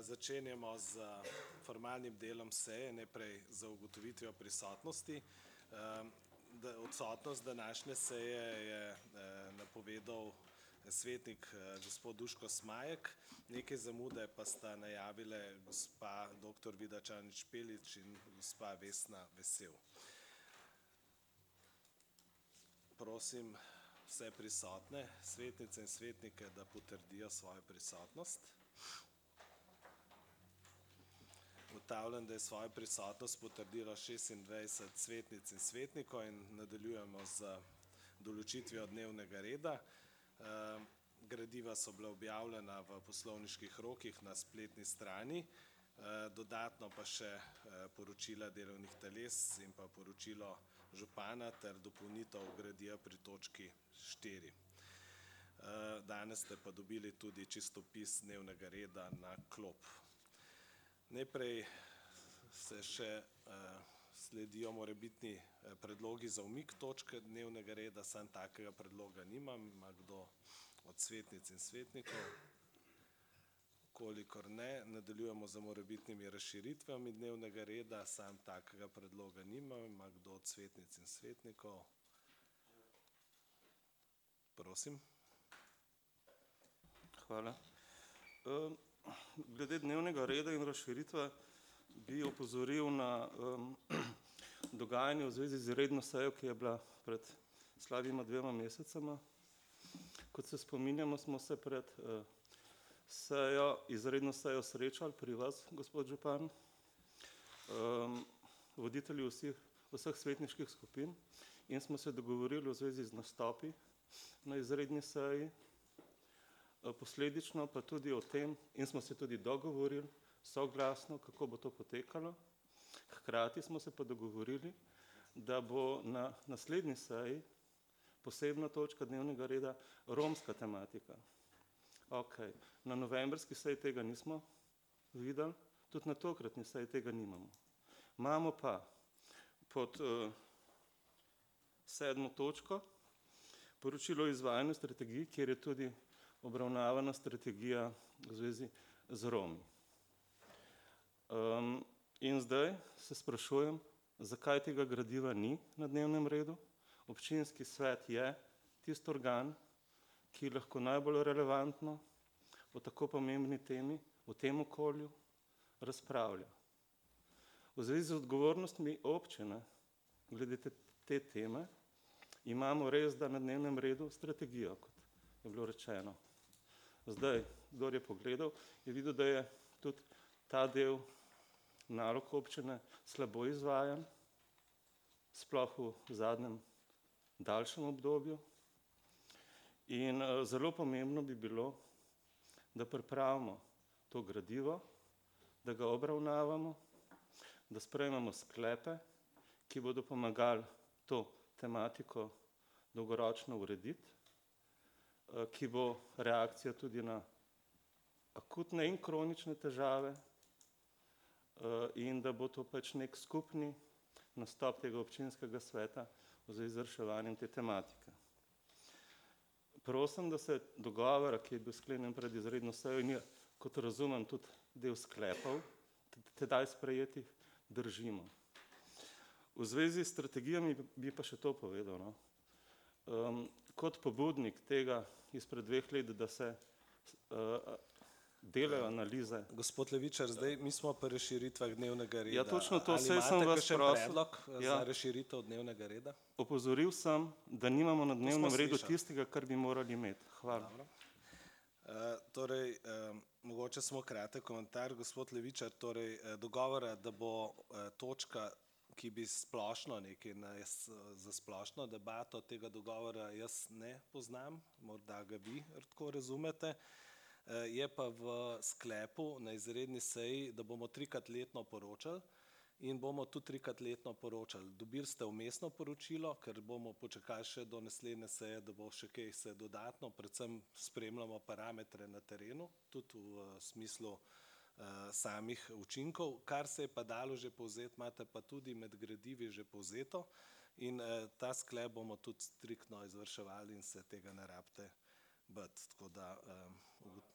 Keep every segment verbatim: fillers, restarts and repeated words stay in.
Začenjamo z formalnim delom seje, najprej z ugotovitvijo prisotnosti. Odsotnost današnje seje je napovedal svetnik gospod Duško Smajek, nekaj zamude pa sta najavile gospa doktor Vida Čadonič Špelič in gospa Vesna Vesel. Prosim vse prisotne, svetnice in svetnike, da potrdijo svojo prisotnost. Ugotavljam, da je svojo prisotnost potrdilo šestindvajset svetnic in svetnikov in nadaljujemo z določitvijo dnevnega reda. Gradiva so bila objavljena v poslovniških rokih na spletni strani, dodatno pa še poročila delovnih teles in pa poročilo župana ter dopolnitev gradiva pri točki štiri. Danes ste pa dobili tudi čistopis dnevnega reda na klop. Najprej se še sledijo morebitni predlogi za umik točke dnevnega reda, samo takega predloga nimam. Ima kdo od svetnic in svetnikov? Kolikor ne, nadaljujemo z morebitnimi razširitvami dnevnega reda, samo takega predloga nimam. Ima kdo od svetnic in svetnikov? Prosim. Hvala. Glede dnevnega reda in razširitve bi opozoril na dogajanje v zvezi z izredno sejo, ki je bila pred slabima dvema mesecema. Kot se spominjamo, smo se pred sejo, izredno sejo srečali pri vas, gospod župan, voditelji vseh, vseh svetniških skupin in smo se dogovorili v zvezi z nastopi na izredni seji. Posledično pa tudi o tem in smo se tudi dogovorili soglasno, kako bo to potekalo. Hkrati smo se pa dogovorili, da bo na naslednji seji posebna točka dnevnega reda romska tematika. Okej, na novembrski seji tega nismo videli, tudi na tokratni seji tega nimamo. Imamo pa pod sedmo točko poročilo o izvajanju strategij, kjer je tudi obravnavana strategija v zvezi z Romi. In zdaj se sprašujem, zakaj tega gradiva ni na dnevnem redu. Občinski svet je tisti organ, ki lahko najbolj relevantno o tako pomembni temi v tem okolju razpravlja. V zvezi z odgovornostmi občine glede te, te teme imamo res, da na dnevnem redu strategijo, kot je bilo rečeno. Zdaj, kdor je pogledal, je videl, da je tudi ta del nalog občine slabo izvajan, sploh v zadnjem daljšem obdobju. In zelo pomembno bi bilo, da pripravimo to gradivo, da ga obravnavamo, da sprejmemo sklepe, ki bodo pomagali to tematiko dolgoročno urediti, ki bo reakcija tudi na akutne in kronične težave in da bo to pač nek skupni nastop tega občinskega sveta v zvezi z reševanjem te tematike. Prosim, da se dogovora, ki je bil sklenjen pred izredno sejo in je, kot razumem, tudi del sklepov tedaj sprejetih, držimo. V zvezi s strategijami bi pa še to povedal, no. Kot pobudnik tega izpred dveh let, da se delajo analize. Gospod Levičar, zdaj mi smo pri razširitvah dnevnega reda. Ja, točno to, Ali saj sem imate vas kakšen prosil. predlog Ja. za razširitev dnevnega reda? Opozoril sem, da nimamo na dnevnem redu slišali. tistega, kar bi morali imeti. Hvala. Dobro. Torej, mogoče samo kratek komentar, gospod Levičar, torej dogovora, da bo točka, ki bi splošno nekaj za splošno debato, tega dogovora jaz ne poznam, morda ga vi tako razumete. Je pa v sklepu na izredni seji, da bomo trikrat letno poročali in bomo tudi trikrat letno poročali. Dobili ste vmesno poročilo, ker bomo počakali še do naslednje seje, da bo še kaj se dodatno, predvsem spremljamo parametre na terenu, tudi v smislu samih učinkov. Kar se je pa dalo že povzeti, imate pa tudi med gradivi že povzeto in ta sklep bomo tudi striktno izvrševali in se tega ne rabite bati. Tako da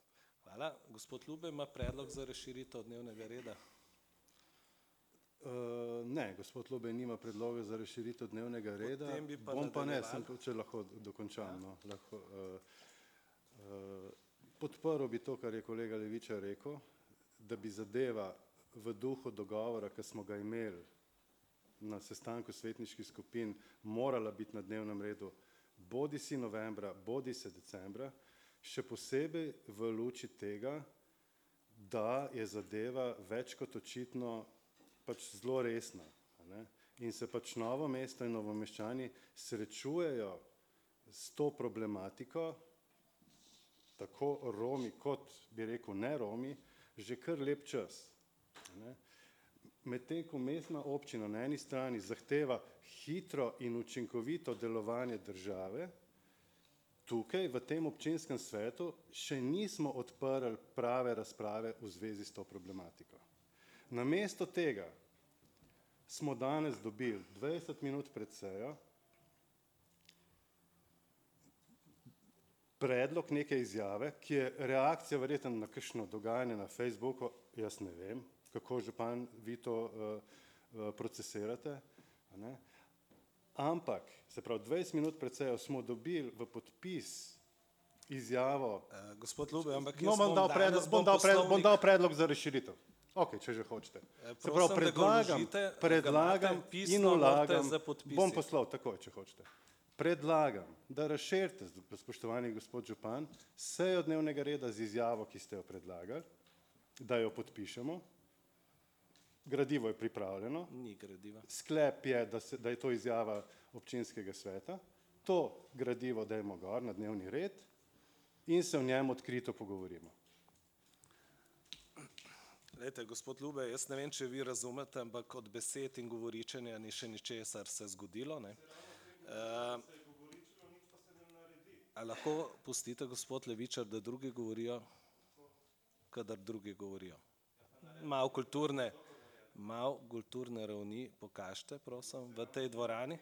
Hvala. Gospod Lube ima predlog za razširitev dnevnega reda. Uh, ne, gospod Lube nima predloga za razširitev dnevnega reda. Potem bi pa Bom pa ne, nadaljeval. sem, če lahko dokončam. No, lahko, uh, uh, podprl bi to, kar je kolega Levičar rekel, da bi zadeva v duhu dogovora, ki smo ga imeli na sestanku svetniških skupin, morala biti na dnevnem redu bodi si novembra, bodi se decembra, še posebej v luči tega, da je zadeva več kot očitno pač zelo resna. A ne? In se pač Novo mesto in Novomeščani srečujejo s to problematiko, tako Romi kot, bi rekel, ne Romi, že kar lep čas. A ne? Medtem ko mestna občina na eni strani zahteva hitro in učinkovito delovanje države, tukaj v tem občinskem svetu še nismo odprli prave razprave v zvezi s to problematiko. Namesto tega smo danes dobili dvajset minut pred sejo predlog neke izjave, ki je reakcija verjetno na kakšno dogajanje na Facebooku, jaz ne vem, kako župan vi to uh, uh, procesirate, a ne? Ampak, se pravi, dvajset minut pred sejo smo dobili v podpis izjavo. Uh, gospod Lube, ampak No, jaz bom bom dal, danes predlog, bom, bom dal predlog, bom poslovnik- dal predlog za reširitev. Ok, če že hočete. Eh, Se prosim, pravi, da ga predlagam, vložite, da ga predlagam imate pisno, in morate vlagam, za podpisi. bom poslal takoj, če hočete. Predlagam, da razširite, spoštovani gospod župan, sejo dnevnega reda z izjavo, ki ste jo predlagali, da jo podpišemo. Gradivo je pripravljeno. Ni gradiva. Sklep je, da, se, da je to izjava občinskega sveta. To gradivo dajmo gor na dnevni red in se o njem odkrito pogovorimo. Glejte, gospod Lube, jaz ne vem, če vi razumete, ampak od besed in govoričenja ni še ničesar se zgodilo. Ne? Uh, a lahko pustite, gospod Levičar, da drugi govorijo, kadar drugi govorijo? Malo kulturne, malo kulturne ravni pokažite, prosim, v tej dvorani.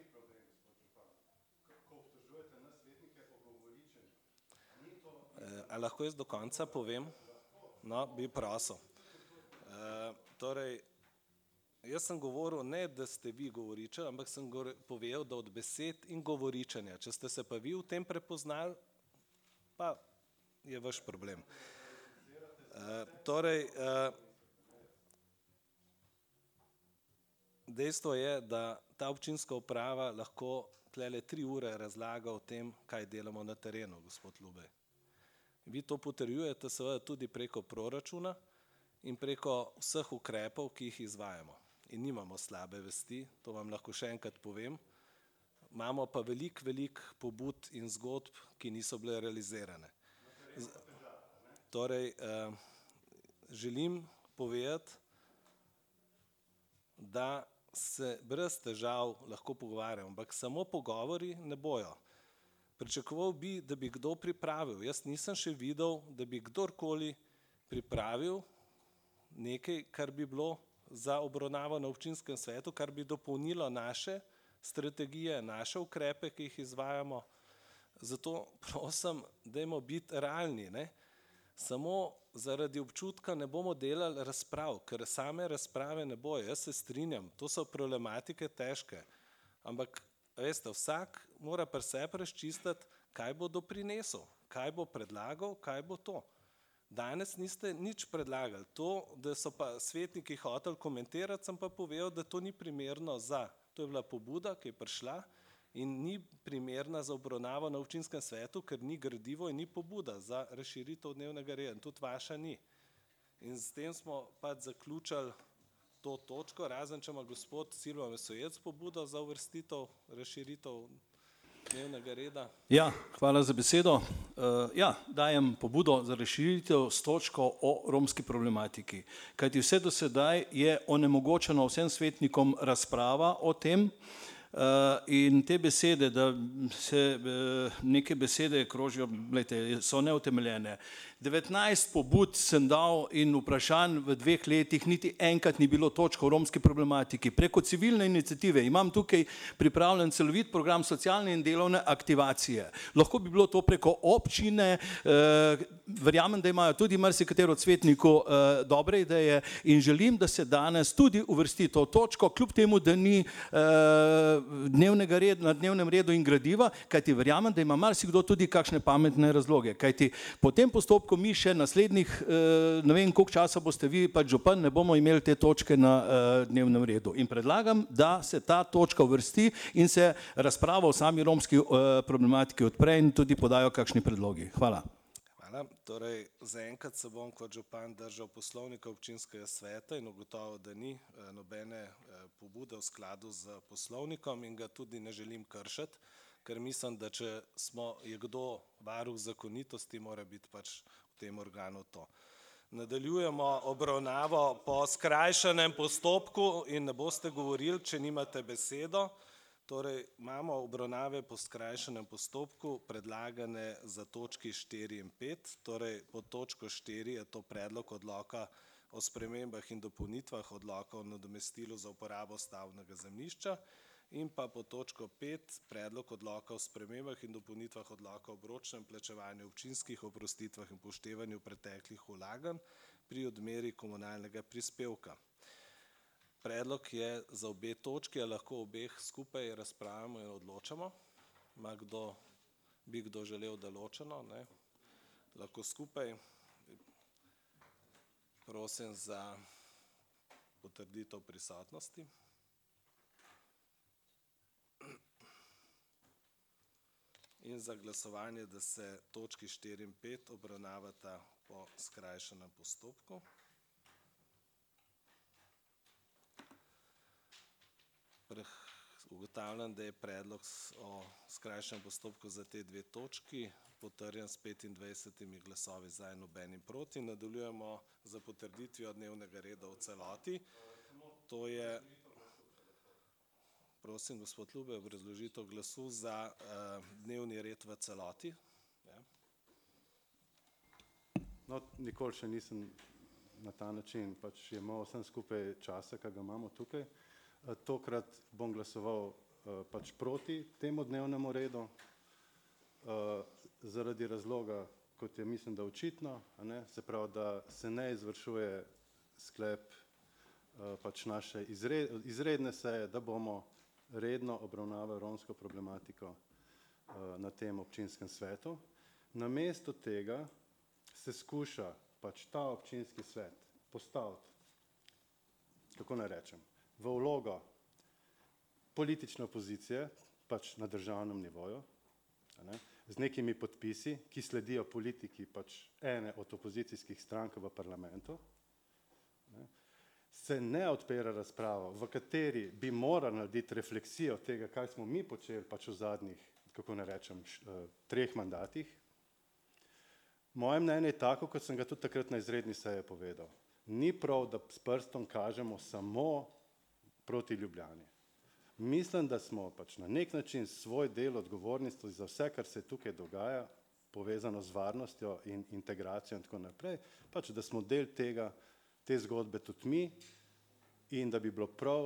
Uh, a lahko jaz do konca povem? No, bi prosil. Uh, torej, jaz sem govoril ne, da ste vi govoriča, ampak sem govor, povedal, da od besed in govoričenja. Če ste se pa vi v tem prepoznali, pa je vaš problem. Uh, torej, uh, dejstvo je, da ta občinska uprava lahko tlele tri ure razlaga o tem, kaj delamo na terenu, gospod Lube. Vi to potrjujete seveda tudi preko proračuna in preko vseh ukrepov, ki jih izvajamo. In nimamo slabe vesti, to vam lahko še enkrat povem. Imamo pa veliko, veliko pobud in zgodb, ki niso bile realizirane. Z, torej, eh, želim povedati, da se brez težav lahko pogovarjamo, ampak samo pogovori ne bojo. Pričakoval bi, da bi kdo pripravil. Jaz nisem še videl, da bi kdorkoli pripravil nekaj, kar bi bilo za obravnavo na občinskem svetu, kar bi dopolnilo naše strategije, naše ukrepe, ki jih izvajamo. Zato prosim, dajmo biti realni. Ne? Samo zaradi občutka ne bomo delali razprav, ker same razprave ne bojo. Jaz se strinjam, to so problematike težke, ampak veste, vsak mora pri sebi razčistiti, kaj bo doprinesel, kaj bo predlagal, kaj bo to. Danes niste nič predlagali. To, da so pa svetniki hoteli komentirati, sem pa povedal, da to ni primerno za. To je bila pobuda, ki je prišla in ni primerna za obravnavo na občinskem svetu, ker ni gradivo in ni pobuda za razširitev dnevnega reda. Tudi vaša ni. In s tem smo pač zaključili to točko, razen če ima gospod Silva Mesojec pobudo za uvrstitev, razširitev dnevnega reda. Ja, hvala za besedo. Uh, ja, dajem pobudo za razširitev s točko o romski problematiki. Kajti vse do sedaj je onemogočeno vsem svetnikom razprava o tem. Uh, in te besede, da se uh, neke besede krožijo, glejte, so neutemeljene. devetnajst pobud sem dal in vprašanj v dveh letih, niti enkrat ni bilo točk o romski problematiki. Preko civilne iniciative imam tukaj pripravljen celovit program socialne in delovne aktivacije. Lahko bi bilo to preko občine, uh, verjamem, da imajo tudi marsikatero od svetnikov uh, dobre ideje in želim, da se danes tudi uvrsti to točko, kljub temu, da ni uh, dnevnega reda, na dnevnem redu in gradiva, kajti verjamem, da ima marsikdo tudi kakšne pametne razloge, kajti po tem postopku mi še naslednjih, ne vem, koliko časa boste vi pač župan, ne bomo imeli te točke na dnevnem redu. In predlagam, da se ta točka uvrsti in se razprava o sami romski problematiki odpre in tudi podajo kakšni predlogi. Hvala. Hvala. Torej, zaenkrat se bom kot župan držal poslovnika občinskega sveta in ugotovil, da ni nobene pobude v skladu z poslovnikom in ga tudi ne želim kršiti, ker mislim, da če smo, je kdo varuh zakonitosti, mora biti pač v tem organu to. Nadaljujemo obravnavo po skrajšanem postopku in ne boste govorili, če nimate besedo. Torej, imamo obravnave po skrajšanem postopku predlagane za točki štiri in pet, torej pod točko štiri je to predlog odloka o spremembah in dopolnitvah odloka o nadomestilu za uporabo stavbnega zemljišča in pa pod točko pet predlog odloka o spremembah in dopolnitvah odloka o obročnem plačevanju občinskih oprostitvah in upoštevanju preteklih vlaganj pri odmeri komunalnega prispevka. Predlog je za obe točki, a lahko obeh skupaj razpravljamo in odločamo. Ma kdo, bi kdo želel, da ločeno, ne? Lahko skupaj. Prosim za potrditev prisotnosti. In za glasovanje, da se točki štiri in pet obravnavata po skrajšanem postopku. Ugotavljam, da je predlog o skrajšanem postopku za te dve točki potrjen s petindvajsetimi glasovi za in nobenim proti. Nadaljujemo z potrditvijo dnevnega reda v celoti. To je, prosim, gospod Ljube, obrazložitev glasu za uh, dnevni red v celoti. Ja. No, nikoli še nisem na ta način, pač je imel vsem skupaj časa, ki ga imamo tukaj. Tokrat bom glasoval pač proti temu dnevnemu redu, zaradi razloga, kot je mislim, da očitno, a ne, se pravi, da se ne izvršuje sklep pač naše izredne seje, da bomo redno obravnavali romsko problematiko na tem občinskem svetu. Namesto tega se skuša pač ta občinski svet postaviti, kako naj rečem, v vlogo politične opozicije, pač na državnem nivoju, ne, z nekimi podpisi, ki sledijo politiki pač ene od opozicijskih strank v parlamentu, ne, se ne odpira razprava, v kateri bi morali narediti refleksijo tega, kaj smo mi počeli pač v zadnjih, kako ne rečem, treh mandatih. Moje mnenje je tako, kot sem ga tudi takrat na izredni seji povedal. Ni prav, da s prstom kažemo samo proti Ljubljani. Mislim, da smo pač na nek način svoj del odgovornosti za vse, kar se tukaj dogaja, povezano z varnostjo in integracijo in tako naprej, pač da smo del tega, te zgodbe tudi mi in da bi bilo prav,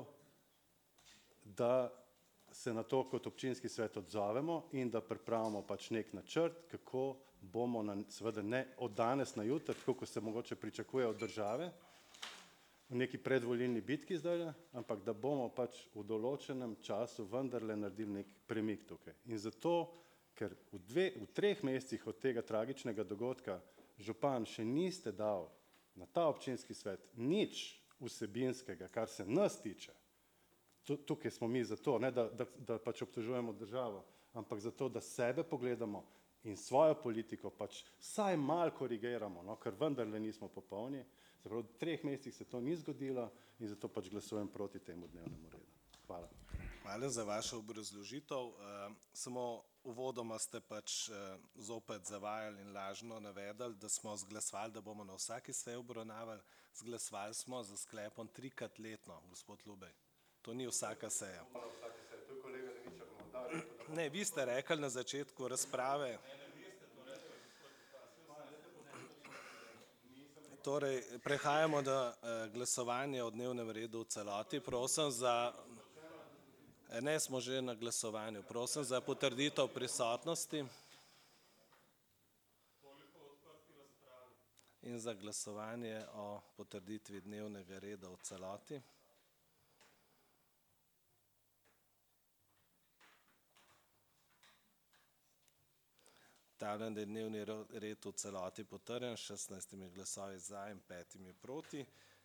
da se na to kot občinski svet odzovemo in da pripravimo pač nek načrt, kako bomo na, seveda ne od danes na jutri, tako kot se mogoče pričakuje od države, v neki predvolilni bitki zdaj, ampak da bomo pač v določenem času vendarle naredili nek premik tukaj. In zato, ker v, dve, v treh mesecih od tega tragičnega dogodka župan še niste dal na ta občinski svet nič vsebinskega, kar se nas tiče, tukaj smo mi zato, ne da, da, da pač obtožujemo državo, ampak zato, da sebe pogledamo in svojo politiko pač vsaj malo korigiramo, no, ker vendarle nismo popolni. V treh mesecih se to ni zgodilo in zato pač glasujem proti temu dnevnemu redu. Hvala. Hvala za vašo obrazložitev. Samo uvodoma ste pač zopet zavajali in lažno navedali, da smo zglasovali, da bomo na vsaki seji obravnavali. Zglasovali smo za sklepom trikrat letno, gospod Ljubej. To ni vsaka seja. Ne, vi ste rekli na začetku razprave. Torej, prehajamo na eh, glasovanje o dnevnem redu v celoti. Prosim za... Eh, Ne, smo že na glasovanju. Prosim za potrditev prisotnosti. In za glasovanje o potrditvi dnevnega reda v celoti. Ugotavljam, da je dnevni ro- red v celoti potrjen s šestnajstimi glasovi za in petimi proti.